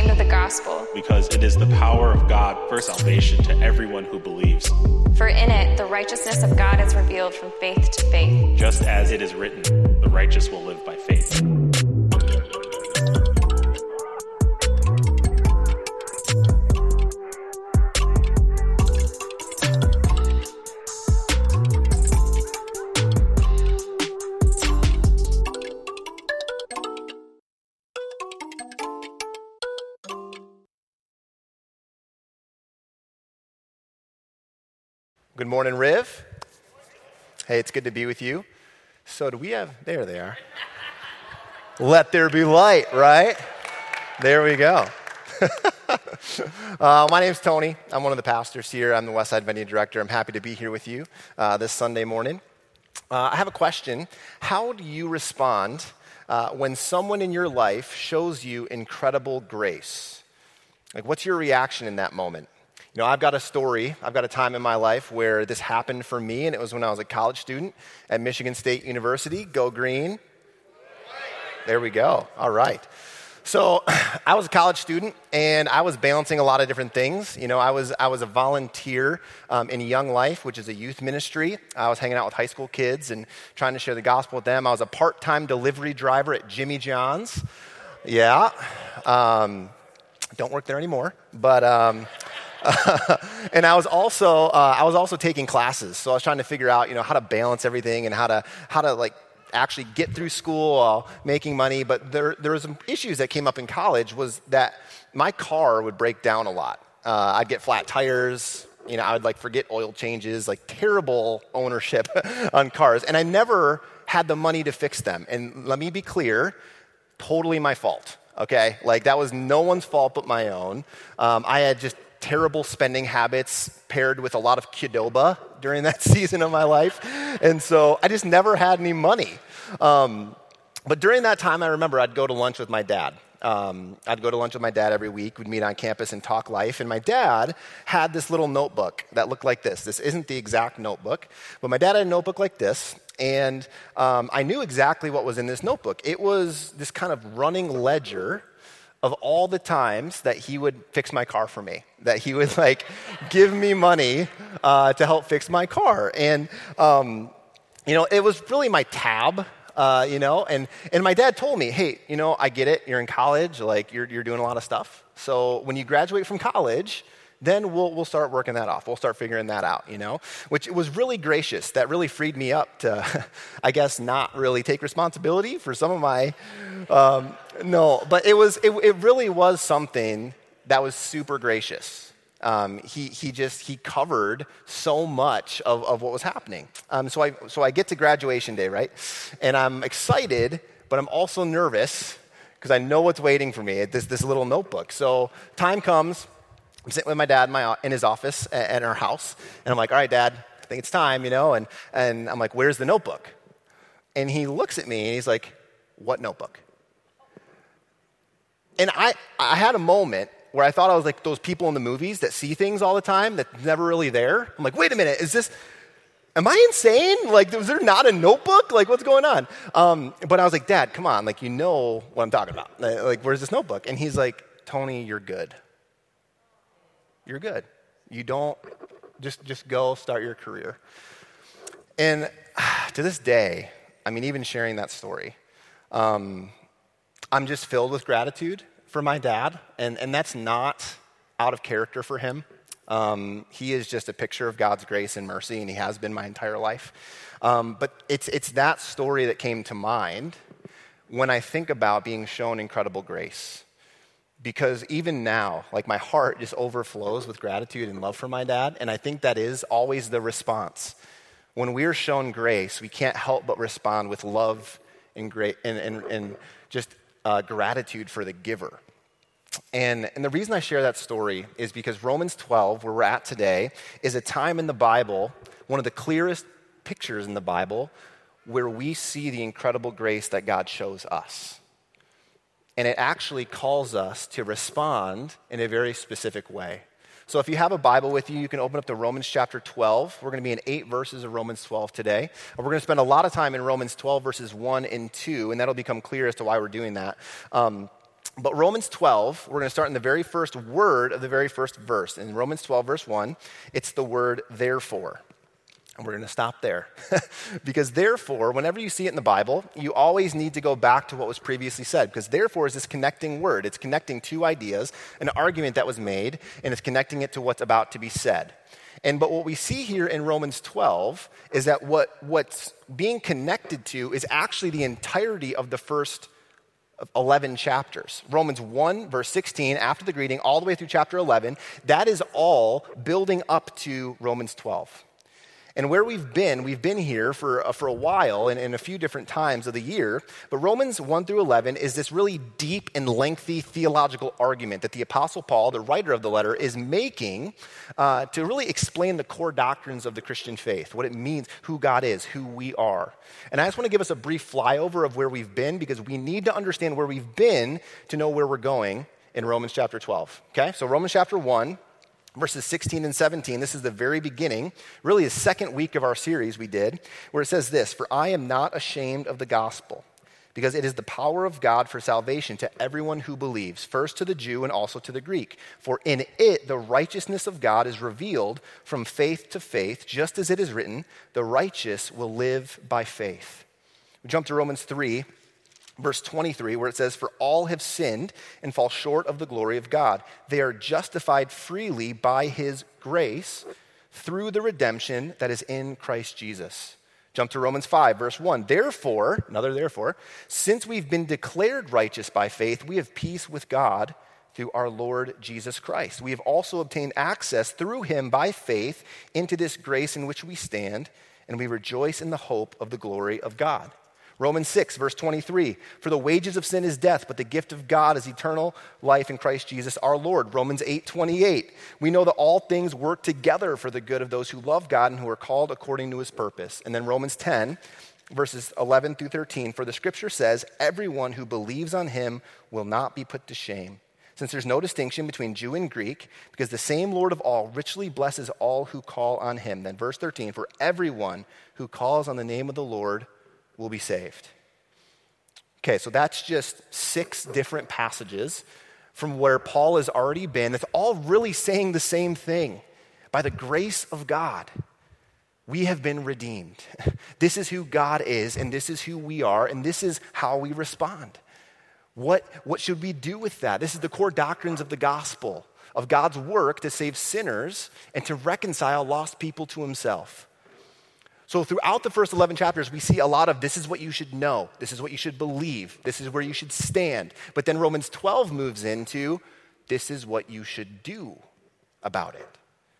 ashamed of the gospel, because it is the power of God for salvation to everyone who believes. for in it the righteousness of God is revealed from faith to faith. Just as it is written, the righteous will live by faith. Good morning, Riv. Hey, it's good to be with you. So do we have, there they are. Let there be light, right? There we go. My name's Tony. I'm one of the pastors here. I'm the Westside Venue Director. I'm happy to be here with you this Sunday morning. I have a question. How do you respond when someone in your life shows you incredible grace? Like, what's your reaction in that moment? You know, I've got a story, I've got a time in my life where this happened for me, and it was when I was a college student at Michigan State University. Go Green. There we go. All right. So I was a college student, and I was balancing a lot of different things. You know, I was a volunteer in Young Life, which is a youth ministry. I was hanging out with high school kids and trying to share the gospel with them. I was a part-time delivery driver at Jimmy John's. Yeah. Don't work there anymore, but... and I was also taking classes. So I was trying to figure out, you know, how to balance everything and how to like actually get through school while making money. But there were some issues that came up in college was that my car would break down a lot. I'd get flat tires. You know, I would like forget oil changes, like terrible ownership on cars. And I never had the money to fix them. And let me be clear, totally my fault. Okay. Like that was no one's fault but my own. I had just terrible spending habits paired with a lot of Qdoba during that season of my life. And so I just never had any money. But during that time, I remember I'd go to lunch with my dad. I'd go to lunch with my dad every week. We'd meet on campus and talk life. And my dad had this little notebook that looked like this. This isn't the exact notebook, but my dad had a notebook like this. And I knew exactly what was in this notebook. It was this kind of running ledger of all the times that he would fix my car for me, that he would like give me money to help fix my car. And, you know, it was really my tab, you know, and my dad told me, hey, you know, I get it. You're in college, like you're doing a lot of stuff. So when you graduate from college, then we'll start working that off. We'll start figuring that out, you know, which was really gracious. That really freed me up to, I guess, not really take responsibility for some of my, no, but it really was something that was super gracious. He covered so much of what was happening. So I get to graduation day, right? And I'm excited, but I'm also nervous because I know what's waiting for me at this little notebook. So time comes. I'm sitting with my dad in his office at our house, and I'm like, all right, Dad, I think it's time, you know, and I'm like, where's the notebook? And he looks at me, and he's like, what notebook? And I had a moment where I thought I was like those people in the movies that see things all the time that's never really there. I'm like, wait a minute, am I insane? Like, was there not a notebook? Like, what's going on? But I was like, Dad, come on, like, you know what I'm talking about. Like, where's this notebook? And he's like, Tony, you're good. You're good. You don't, just go start your career. And to this day, I mean, even sharing that story, I'm just filled with gratitude for my dad. And that's not out of character for him. He is just a picture of God's grace and mercy, and he has been my entire life. But it's that story that came to mind when I think about being shown incredible grace. Because even now, like my heart just overflows with gratitude and love for my dad. And I think that is always the response. When we're shown grace, we can't help but respond with love and just gratitude for the giver. And the reason I share that story is because Romans 12, where we're at today, is a time in the Bible, one of the clearest pictures in the Bible, where we see the incredible grace that God shows us. And it actually calls us to respond in a very specific way. So if you have a Bible with you, you can open up to Romans chapter 12. We're going to be in 8 verses of Romans 12 today. And we're going to spend a lot of time in Romans 12 verses 1 and 2, and that'll become clear as to why we're doing that. But Romans 12, we're going to start in the very first word of the very first verse. In Romans 12, verse 1, it's the word therefore. And we're going to stop there. Because therefore, whenever you see it in the Bible, you always need to go back to what was previously said. Because therefore is this connecting word. It's connecting two ideas, an argument that was made, and it's connecting it to what's about to be said. But what we see here in Romans 12 is that what's being connected to is actually the entirety of the first 11 chapters. Romans 1, verse 16, after the greeting, all the way through chapter 11, that is all building up to Romans 12. And where we've been here for a while and in a few different times of the year. But Romans 1 through 11 is this really deep and lengthy theological argument that the Apostle Paul, the writer of the letter, is making to really explain the core doctrines of the Christian faith, what it means, who God is, who we are. And I just want to give us a brief flyover of where we've been because we need to understand where we've been to know where we're going in Romans chapter 12. Okay, so Romans chapter 1. Verses 16 and 17, this is the very beginning, really the second week of our series we did, where it says this, "For I am not ashamed of the gospel, because it is the power of God for salvation to everyone who believes, first to the Jew and also to the Greek. For in it the righteousness of God is revealed from faith to faith, just as it is written, the righteous will live by faith." We jump to Romans 3. Verse 23, where it says, "For all have sinned and fall short of the glory of God. They are justified freely by his grace through the redemption that is in Christ Jesus." Jump to Romans 5, verse 1. "Therefore," another therefore, "since we've been declared righteous by faith, we have peace with God through our Lord Jesus Christ. We have also obtained access through him by faith into this grace in which we stand, and we rejoice in the hope of the glory of God." Romans 6, verse 23, "For the wages of sin is death, but the gift of God is eternal life in Christ Jesus our Lord." Romans 8:28, "We know that all things work together for the good of those who love God and who are called according to his purpose." And then Romans 10, verses 11 through 13, "For the scripture says, everyone who believes on him will not be put to shame, since there's no distinction between Jew and Greek, because the same Lord of all richly blesses all who call on him." Then verse 13, "For everyone who calls on the name of the Lord will be saved." Okay, so that's just 6 different passages from where Paul has already been. It's all really saying the same thing. By the grace of God, we have been redeemed. This is who God is, and this is who we are, and this is how we respond. What should we do with that? This is the core doctrines of the gospel, of God's work to save sinners and to reconcile lost people to himself. So throughout the first 11 chapters, we see a lot of this is what you should know, this is what you should believe, this is where you should stand. But then Romans 12 moves into this is what you should do about it.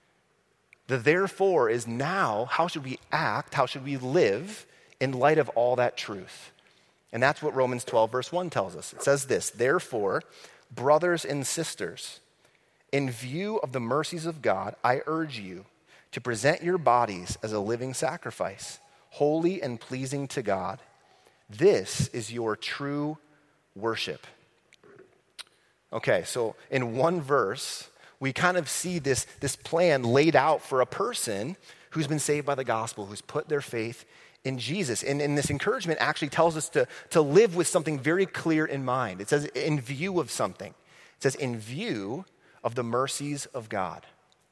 The therefore is now, how should we act, how should we live in light of all that truth? And that's what Romans 12 verse 1 tells us. It says this, "Therefore, brothers and sisters, in view of the mercies of God, I urge you to present your bodies as a living sacrifice, holy and pleasing to God. This is your true worship." Okay, so in one verse, we kind of see this plan laid out for a person who's been saved by the gospel, who's put their faith in Jesus. And this encouragement actually tells us to live with something very clear in mind. It says in view of something. It says in view of the mercies of God.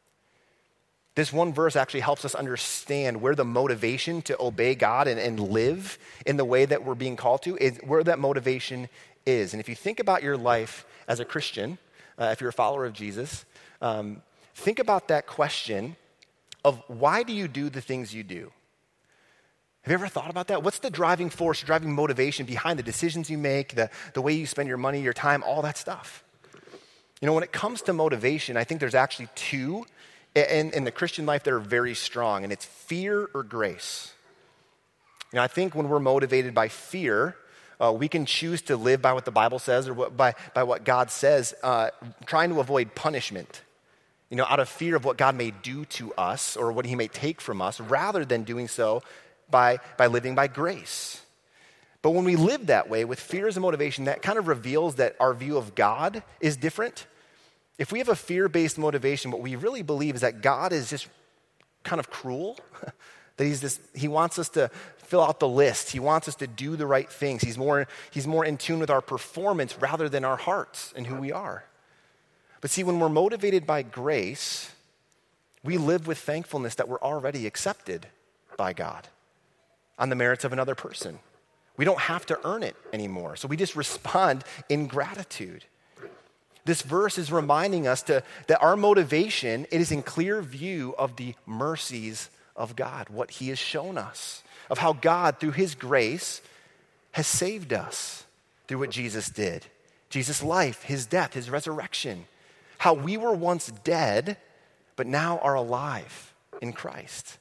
This one verse actually helps us understand where the motivation to obey God and live in the way that we're being called to is, where that motivation is. And if you think about your life as a Christian, if you're a follower of Jesus, think about that question of why do you do the things you do? Have you ever thought about that? What's the driving force, driving motivation behind the decisions you make, the way you spend your money, your time, all that stuff? You know, when it comes to motivation, I think there's actually 2 in the Christian life that are very strong, and it's fear or grace. You know, I think when we're motivated by fear, we can choose to live by what the Bible says or by what God says, trying to avoid punishment, you know, out of fear of what God may do to us or what he may take from us, rather than doing so by living by grace. But when we live that way with fear as a motivation, that kind of reveals that our view of God is different. If we have a fear-based motivation, what we really believe is that God is just kind of cruel, that he wants us to fill out the list. He wants us to do the right things. He's more in tune with our performance rather than our hearts and who we are. But see, when we're motivated by grace, we live with thankfulness that we're already accepted by God on the merits of another person. We don't have to earn it anymore. So we just respond in gratitude. This verse is reminding us that our motivation, it is in clear view of the mercies of God, what he has shown us, of how God, through his grace, has saved us through what Jesus did. Jesus' life, his death, his resurrection, how we were once dead, but now are alive in Christ.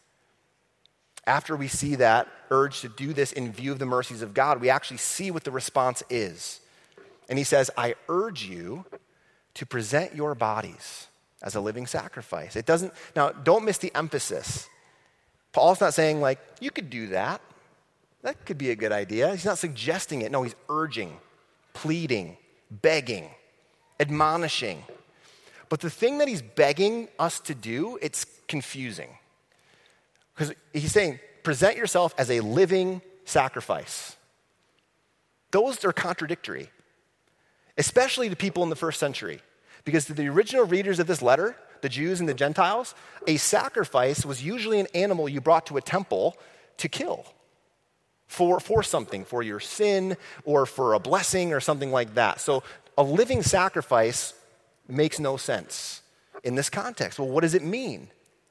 After we see that urge to do this in view of the mercies of God, we actually see what the response is. And he says, I urge you to present your bodies as a living sacrifice. Now, don't miss the emphasis. Paul's not saying, like, you could do that. That could be a good idea. He's not suggesting it. No, he's urging, pleading, begging, admonishing. But the thing that he's begging us to do, it's confusing. Because he's saying, present yourself as a living sacrifice. Those are contradictory, especially to people in the first century. Because to the original readers of this letter, the Jews and the Gentiles, a sacrifice was usually an animal you brought to a temple to kill for something, for your sin or for a blessing or something like that. So a living sacrifice makes no sense in this context. Well, what does it mean?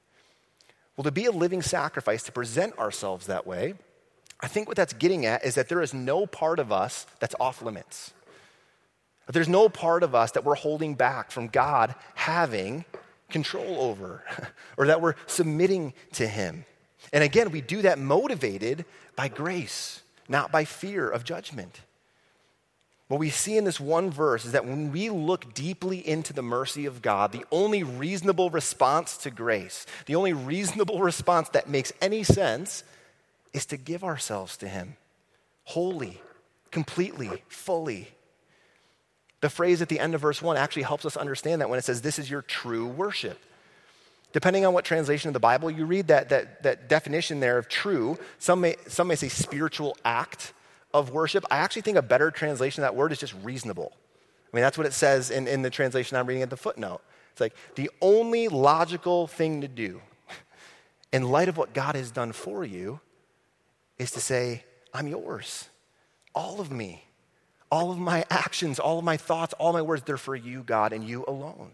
Well, to be a living sacrifice, to present ourselves that way, I think what that's getting at is that there is no part of us that's off limits. There's no part of us that we're holding back from God having control over or that we're submitting to him. And again, we do that motivated by grace, not by fear of judgment. What we see in this one verse is that when we look deeply into the mercy of God, the only reasonable response to grace, the only reasonable response that makes any sense is to give ourselves to him wholly, completely, fully. The phrase at the end of verse 1 actually helps us understand that when it says, this is your true worship. Depending on what translation of the Bible you read, that definition there of true, some may say spiritual act of worship. I actually think a better translation of that word is just reasonable. I mean, that's what it says in the translation I'm reading at the footnote. It's like the only logical thing to do in light of what God has done for you is to say, I'm yours. All of me. All of my actions, all of my thoughts, all my words, they're for you, God, and you alone.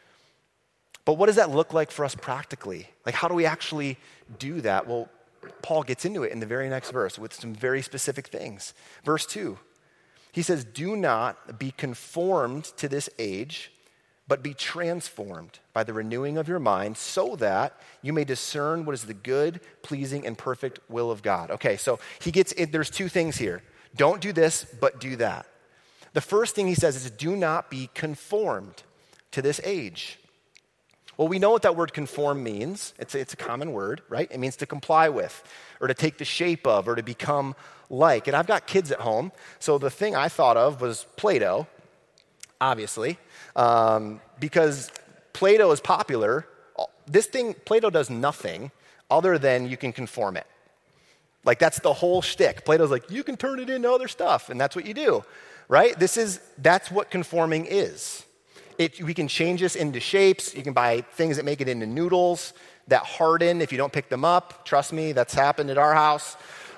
But what does that look like for us practically? Like, how do we actually do that? Well, Paul gets into it in the very next verse with some very specific things. Verse 2, he says, do not be conformed to this age, but be transformed by the renewing of your mind so that you may discern what is the good, pleasing, and perfect will of God. Okay, so there's two things here. Don't do this, but do that. The first thing he says is do not be conformed to this age. Well, we know what that word conform means. It's a common word, right? It means to comply with or to take the shape of or to become like. And I've got kids at home, so the thing I thought of was Play-Doh, obviously, because Play-Doh is popular. Play-Doh does nothing other than you can conform it. Like, that's the whole shtick. Play-Doh's like, you can turn it into other stuff, and that's what you do, right? That's what conforming is. We can change this into shapes. You can buy things that make it into noodles that harden if you don't pick them up. Trust me, that's happened at our house.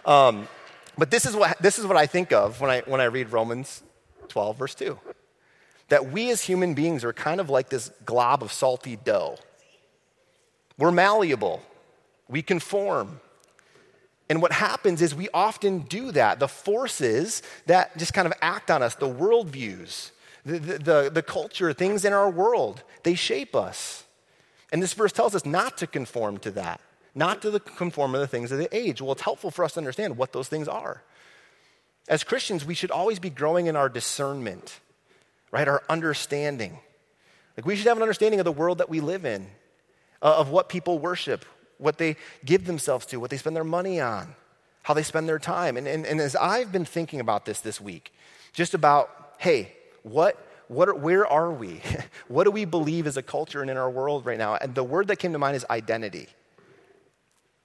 But this is what I think of when I read Romans 12, verse 2. That we as human beings are kind of like this glob of salty dough. We're malleable. We conform. And what happens is we often do that. The forces that just kind of act on us, the worldviews, the culture, things in our world, they shape us. And this verse tells us not to conform to that, not to conform to the things of the age. Well, it's helpful for us to understand what those things are. As Christians, we should always be growing in our discernment, right? Our understanding. Like, we should have an understanding of the world that we live in, of what people worship, what they give themselves to, what they spend their money on, how they spend their time. And as I've been thinking about this week, just about, hey, where are we? What do we believe as a culture and in our world right now? And the word that came to mind is identity.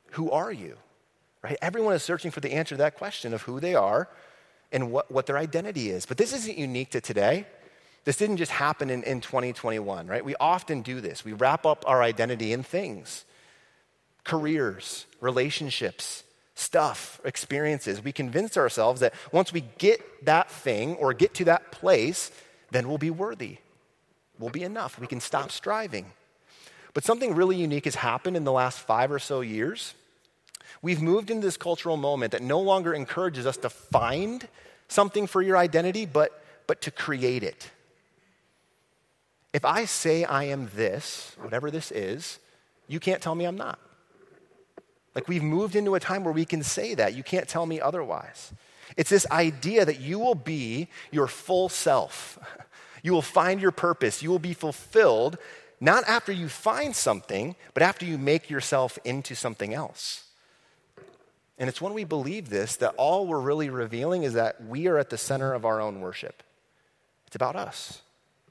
Who are you? Right? Everyone is searching for the answer to that question of who they are and what their identity is. But this isn't unique to today. This didn't just happen in 2021, right? We often do this. We wrap up our identity in things, careers, relationships, stuff, experiences. We convince ourselves that once we get that thing or get to that place, then we'll be worthy. We'll be enough. We can stop striving. But something really unique has happened in the last 5 or so years. We've moved into this cultural moment that no longer encourages us to find something for your identity, but to create it. If I say I am this, whatever this is, you can't tell me I'm not. Like, we've moved into a time where we can say that. You can't tell me otherwise. It's this idea that you will be your full self. You will find your purpose. You will be fulfilled, not after you find something, but after you make yourself into something else. And it's when we believe this that all we're really revealing is that we are at the center of our own worship. It's about us.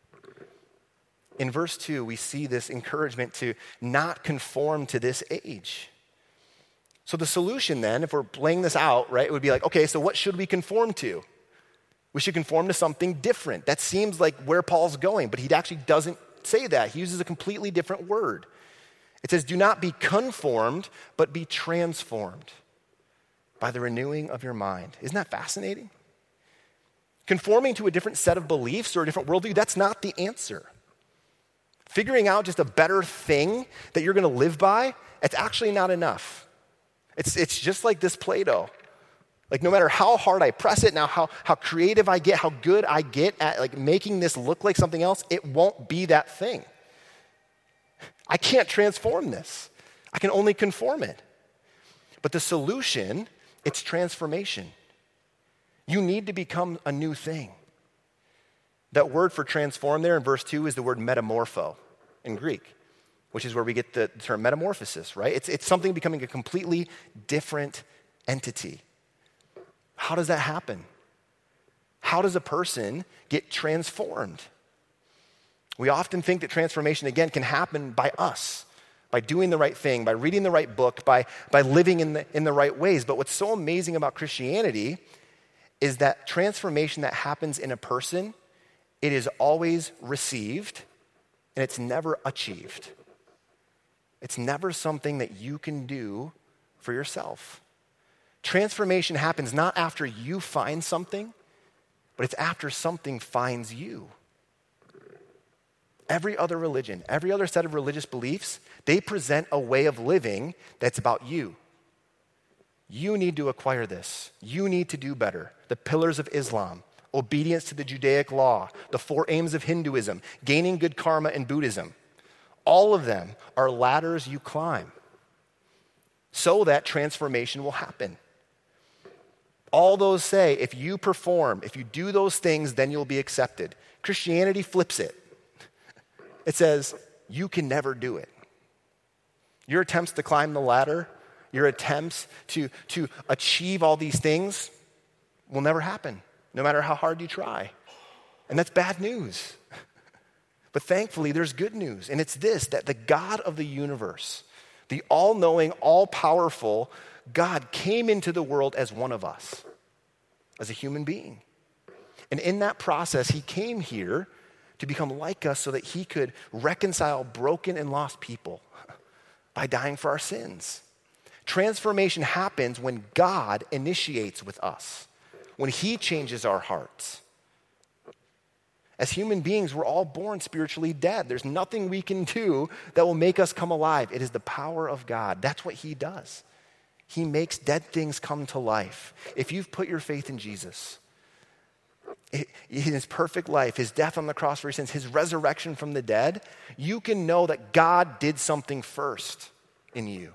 In verse 2, we see this encouragement to not conform to this age. So the solution then, if we're laying this out, right, it would be like, okay, so what should we conform to? We should conform to something different. That seems like where Paul's going, but he actually doesn't say that. He uses a completely different word. It says, do not be conformed, but be transformed by the renewing of your mind. Isn't that fascinating? Conforming to a different set of beliefs or a different worldview, that's not the answer. Figuring out just a better thing that you're going to live by, it's actually not enough. It's just like this Play-Doh. Like, no matter how hard I press it, now how creative I get, how good I get at like making this look like something else, it won't be that thing. I can't transform this. I can only conform it. But the solution, it's transformation. You need to become a new thing. That word for transform there in verse 2 is the word metamorpho in Greek, which is where we get the term metamorphosis, right? It's something becoming a completely different entity. How does that happen? How does a person get transformed? We often think that transformation, again, can happen by us, by doing the right thing, by reading the right book, by living in the right ways. But what's so amazing about Christianity is that transformation that happens in a person, it is always received and it's never achieved. It's never something that you can do for yourself. Transformation happens not after you find something, but it's after something finds you. Every other religion, every other set of religious beliefs, they present a way of living that's about you. You need to acquire this. You need to do better. The pillars of Islam, obedience to the Judaic law, the 4 aims of Hinduism, gaining good karma in Buddhism. All of them are ladders you climb so that transformation will happen. All those say, if you perform, if you do those things, then you'll be accepted. Christianity flips it. It says, you can never do it. Your attempts to climb the ladder, your attempts to achieve all these things will never happen, no matter how hard you try. And that's bad news. But thankfully, there's good news. And it's this, that the God of the universe, the all-knowing, all-powerful God came into the world as one of us, as a human being. And in that process, he came here to become like us so that he could reconcile broken and lost people by dying for our sins. Transformation happens when God initiates with us, when he changes our hearts. As human beings, we're all born spiritually dead. There's nothing we can do that will make us come alive. It is the power of God. That's what he does. He makes dead things come to life. If you've put your faith in Jesus, in his perfect life, his death on the cross for your sins, his resurrection from the dead, you can know that God did something first in you.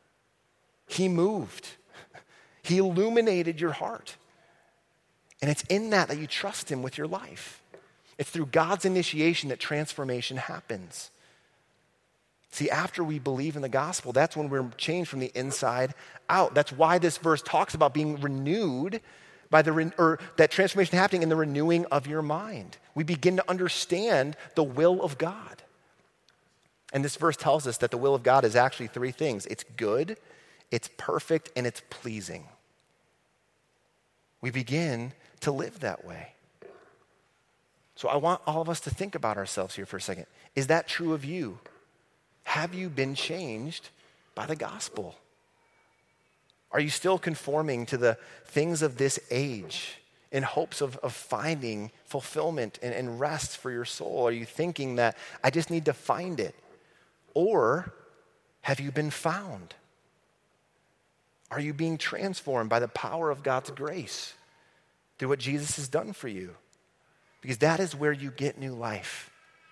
He moved. He illuminated your heart. And it's in that you trust him with your life. It's through God's initiation that transformation happens. See, after we believe in the gospel, that's when we're changed from the inside out. That's why this verse talks about being renewed by that transformation happening in the renewing of your mind. We begin to understand the will of God. And this verse tells us that the will of God is actually 3 things. It's good, it's perfect, and it's pleasing. We begin to live that way. So I want all of us to think about ourselves here for a second. Is that true of you? Have you been changed by the gospel? Are you still conforming to the things of this age in hopes of finding fulfillment and rest for your soul? Are you thinking that I just need to find it? Or have you been found? Are you being transformed by the power of God's grace through what Jesus has done for you? Because that is where you get new life.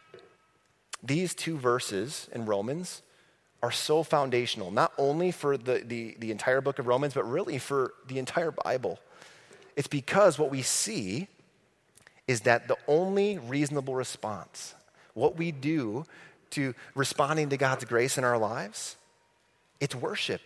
These two verses in Romans are so foundational, not only for the entire book of Romans, but really for the entire Bible. It's because what we see is that the only reasonable response, what we do to responding to God's grace in our lives, it's worship.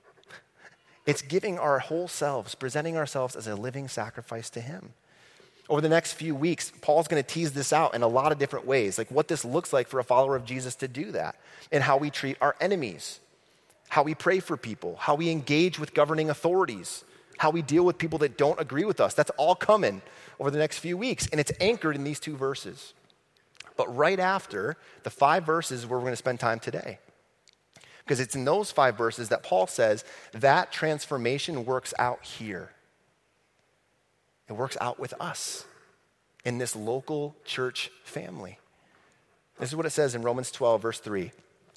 It's giving our whole selves, presenting ourselves as a living sacrifice to Him. Over the next few weeks, Paul's going to tease this out in a lot of different ways, like what this looks like for a follower of Jesus to do that, and how we treat our enemies, how we pray for people, how we engage with governing authorities, how we deal with people that don't agree with us. That's all coming over the next few weeks, and it's anchored in these two verses. But right after the 5 verses where we're going to spend time today, because it's in those 5 verses that Paul says that transformation works out here. It works out with us in this local church family. This is what it says in Romans 12, verse 3.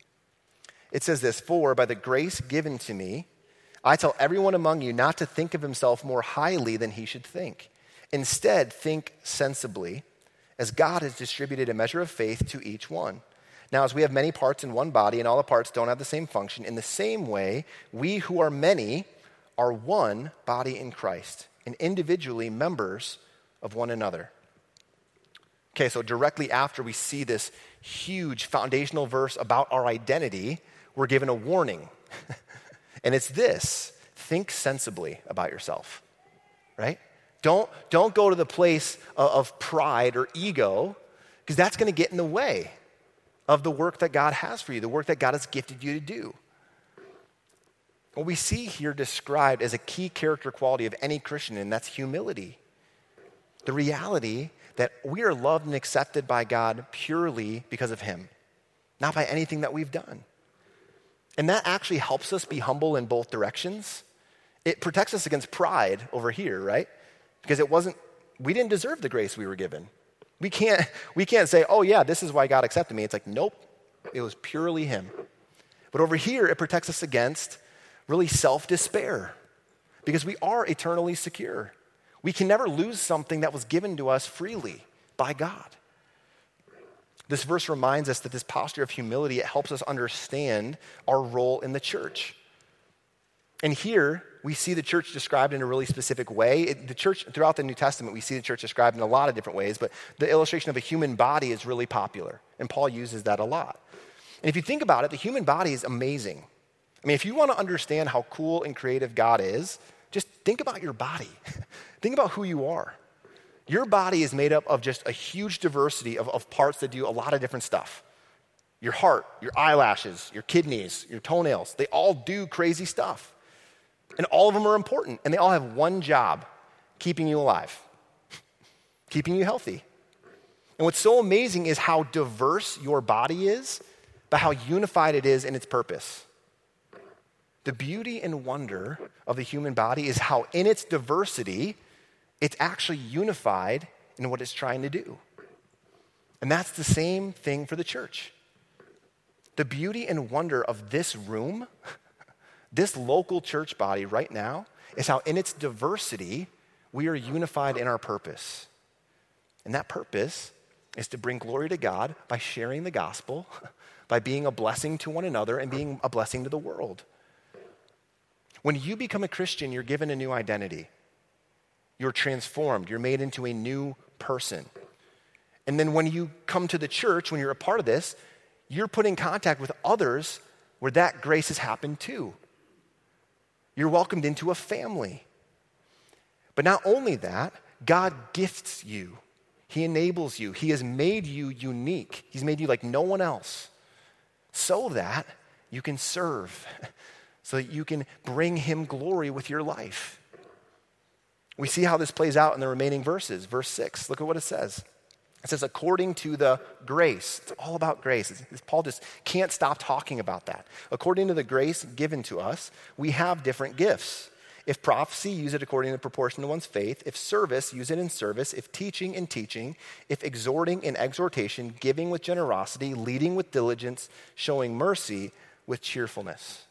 It says this, "For by the grace given to me, I tell everyone among you not to think of himself more highly than he should think. Instead, think sensibly, as God has distributed a measure of faith to each one. Now, as we have many parts in one body, and all the parts don't have the same function, in the same way, we who are many are one body in Christ, and individually members of one another." Okay, so directly after we see this huge foundational verse about our identity, we're given a warning. And it's this: think sensibly about yourself, right? Don't go to the place of pride or ego, because that's going to get in the way of the work that God has for you, the work that God has gifted you to do. What we see here described as a key character quality of any Christian, and that's humility. The reality that we are loved and accepted by God purely because of Him, not by anything that we've done. And that actually helps us be humble in both directions. It protects us against pride over here, right? Because we didn't deserve the grace we were given. We can't say, oh yeah, this is why God accepted me. It's like, nope, it was purely Him. But over here, it protects us against really self-despair, because we are eternally secure. We can never lose something that was given to us freely by God. This verse reminds us that this posture of humility, it helps us understand our role in the church. And here, we see the church described in a really specific way. The church, throughout the New Testament, we see the church described in a lot of different ways, but the illustration of a human body is really popular, and Paul uses that a lot. And if you think about it, the human body is amazing. I mean, if you want to understand how cool and creative God is, just think about your body. Think about who you are. Your body is made up of just a huge diversity of parts that do a lot of different stuff. Your heart, your eyelashes, your kidneys, your toenails, they all do crazy stuff. And all of them are important, and they all have one job: keeping you alive, keeping you healthy. And what's so amazing is how diverse your body is, but how unified it is in its purpose. The beauty and wonder of the human body is how in its diversity, it's actually unified in what it's trying to do. And that's the same thing for the church. The beauty and wonder of this room, this local church body right now, is how in its diversity, we are unified in our purpose. And that purpose is to bring glory to God by sharing the gospel, by being a blessing to one another and being a blessing to the world. When you become a Christian, you're given a new identity. You're transformed. You're made into a new person. And then when you come to the church, when you're a part of this, you're put in contact with others where that grace has happened too. You're welcomed into a family. But not only that, God gifts you. He enables you. He has made you unique. He's made you like no one else so that you can serve, so that you can bring him glory with your life. We see how this plays out in the remaining verses. Verse 6, look at what it says. It says, according to the grace. It's all about grace. Paul just can't stop talking about that. According to the grace given to us, we have different gifts. If prophecy, use it according to the proportion of one's faith. If service, use it in service. If teaching, in teaching. If exhorting, in exhortation. Giving with generosity. Leading with diligence. Showing mercy with cheerfulness.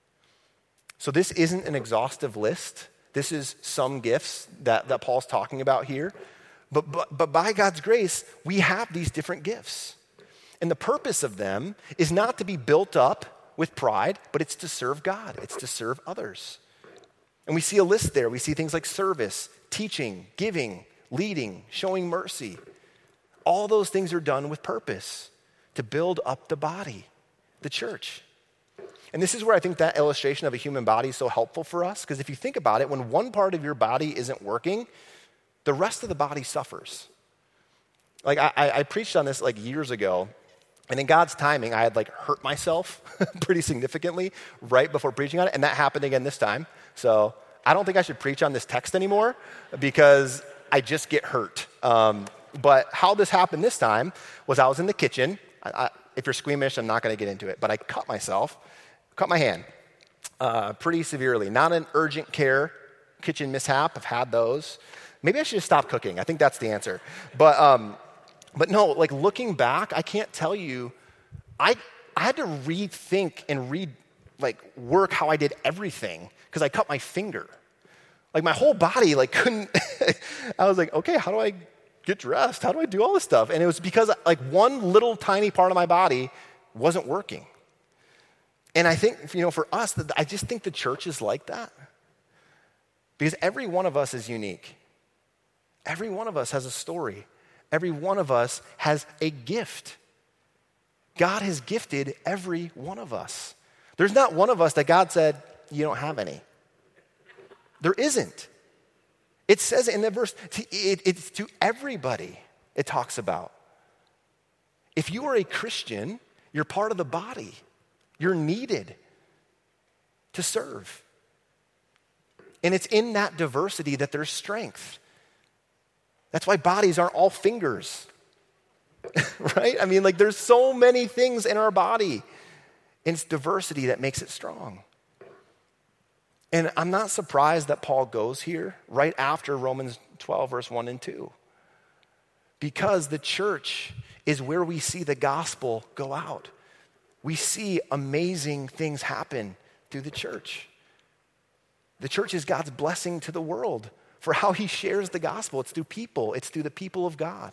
So this isn't an exhaustive list. This is some gifts that Paul's talking about here. But by God's grace, we have these different gifts. And the purpose of them is not to be built up with pride, but it's to serve God. It's to serve others. And we see a list there. We see things like service, teaching, giving, leading, showing mercy. All those things are done with purpose, to build up the body, the church. And this is where I think that illustration of a human body is so helpful for us, because if you think about it, when one part of your body isn't working, the rest of the body suffers. Like I preached on this like years ago, and in God's timing, I had like hurt myself pretty significantly right before preaching on it, and that happened again this time. So I don't think I should preach on this text anymore because I just get hurt. But how this happened this time was I was in the kitchen. If you're squeamish, I'm not going to get into it, but I cut my hand pretty severely. Not an urgent care kitchen mishap. I've had those. Maybe I should just stop cooking. I think that's the answer. But no, like looking back, I can't tell you, I had to rethink and work how I did everything because I cut my finger. Like my whole body like couldn't, I was like, okay, how do I get dressed? How do I do all this stuff? And it was because like one little tiny part of my body wasn't working. And I think, for us, I just think the church is like that. Because every one of us is unique. Every one of us has a story. Every one of us has a gift. God has gifted every one of us. There's not one of us that God said, you don't have any. There isn't. It says in the verse, it's to everybody it talks about. If you are a Christian, you're part of the body. You're needed to serve. And it's in that diversity that there's strength. That's why bodies aren't all fingers, right? I mean, like there's so many things in our body. And it's diversity that makes it strong. And I'm not surprised that Paul goes here right after Romans 12, verse 1 and 2. Because the church is where we see the gospel go out. We see amazing things happen through the church. The church is God's blessing to the world for how he shares the gospel. It's through people. It's through the people of God.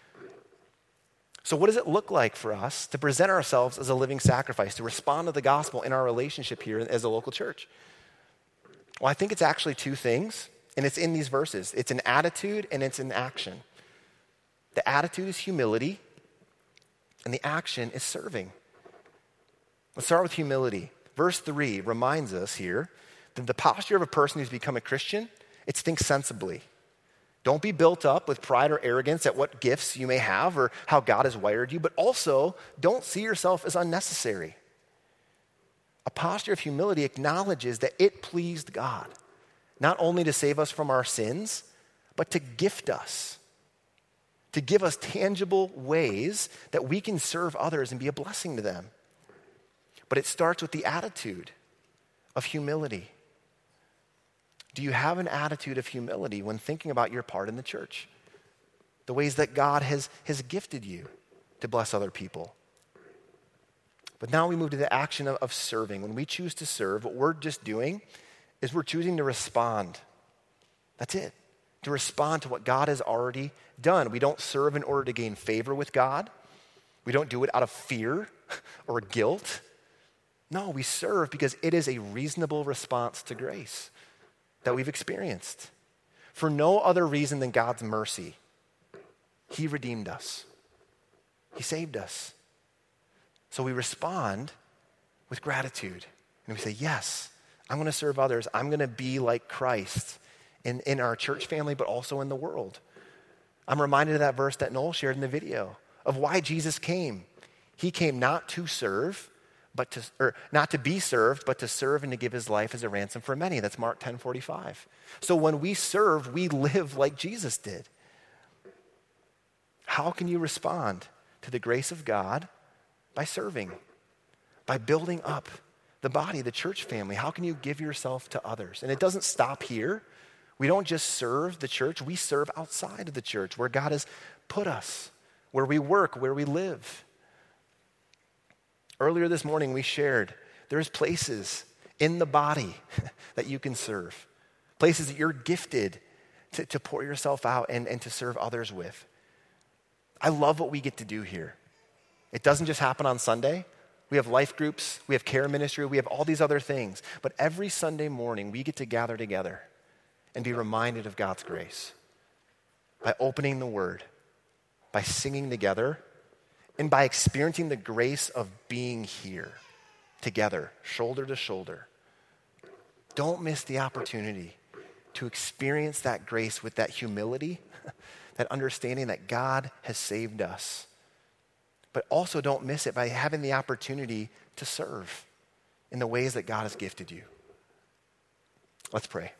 So what does it look like for us to present ourselves as a living sacrifice, to respond to the gospel in our relationship here as a local church? Well, I think it's actually two things, and it's in these verses. It's an attitude and it's an action. The attitude is humility, and the action is serving. Let's start with humility. Verse 3 reminds us here that the posture of a person who's become a Christian, it's think sensibly. Don't be built up with pride or arrogance at what gifts you may have or how God has wired you, but also don't see yourself as unnecessary. A posture of humility acknowledges that it pleased God, not only to save us from our sins, but to gift us, to give us tangible ways that we can serve others and be a blessing to them. But it starts with the attitude of humility. Do you have an attitude of humility when thinking about your part in the church? The ways that God has gifted you to bless other people. But now we move to the action of serving. When we choose to serve, what we're just doing is we're choosing to respond. That's it. To respond to what God has already done. We don't serve in order to gain favor with God. We don't do it out of fear or guilt. No, we serve because it is a reasonable response to grace that we've experienced. For no other reason than God's mercy. He redeemed us. He saved us. So we respond with gratitude. And we say, yes, I'm going to serve others. I'm going to be like Christ in our church family, but also in the world. I'm reminded of that verse that Noel shared in the video of why Jesus came. He came not to serve, not to be served, but to serve and to give his life as a ransom for many. That's Mark 10:45. So when we serve, we live like Jesus did. How can you respond to the grace of God? By serving, by building up the body, the church family. How can you give yourself to others? And it doesn't stop here. We don't just serve the church, we serve outside of the church where God has put us, where we work, where we live. Earlier this morning, we shared there's places in the body that you can serve, places that you're gifted to pour yourself out and to serve others with. I love what we get to do here. It doesn't just happen on Sunday. We have life groups, we have care ministry, we have all these other things. But every Sunday morning, we get to gather together and be reminded of God's grace by opening the Word, by singing together, and by experiencing the grace of being here together, shoulder to shoulder. Don't miss the opportunity to experience that grace with that humility, that understanding that God has saved us. But also don't miss it by having the opportunity to serve in the ways that God has gifted you. Let's pray.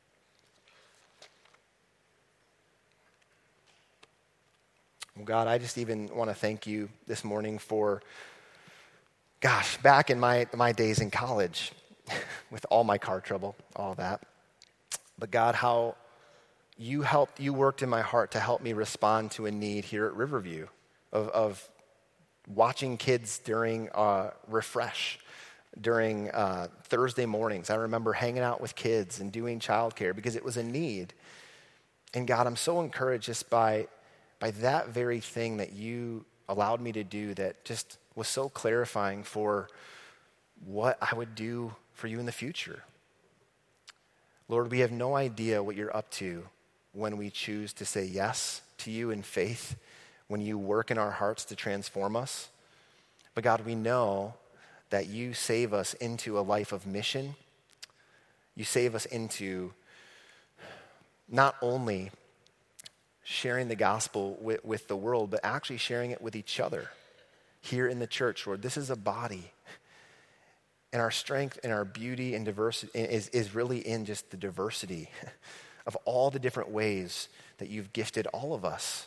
Well, God, I just even want to thank you this morning for, back in my days in college, with all my car trouble, all that. But God, how you worked in my heart to help me respond to a need here at Riverview of watching kids during Refresh, during Thursday mornings. I remember hanging out with kids and doing childcare because it was a need. And God, I'm so encouraged just by that very thing that you allowed me to do that just was so clarifying for what I would do for you in the future. Lord, we have no idea what you're up to when we choose to say yes to you in faith, when you work in our hearts to transform us. But God, we know that you save us into a life of mission. You save us into not only sharing the gospel with the world, but actually sharing it with each other here in the church, Lord. This is a body. And our strength and our beauty and diversity is really in just the diversity of all the different ways that you've gifted all of us.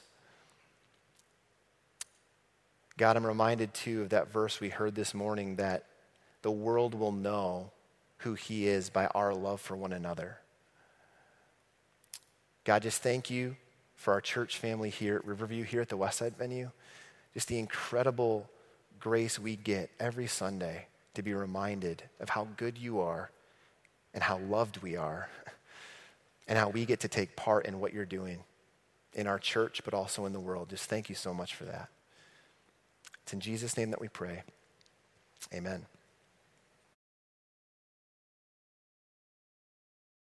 God, I'm reminded too of that verse we heard this morning that the world will know who he is by our love for one another. God, just thank you for our church family here at Riverview, here at the Westside venue. Just the incredible grace we get every Sunday to be reminded of how good you are and how loved we are and how we get to take part in what you're doing in our church, but also in the world. Just thank you so much for that. It's in Jesus' name that we pray. Amen.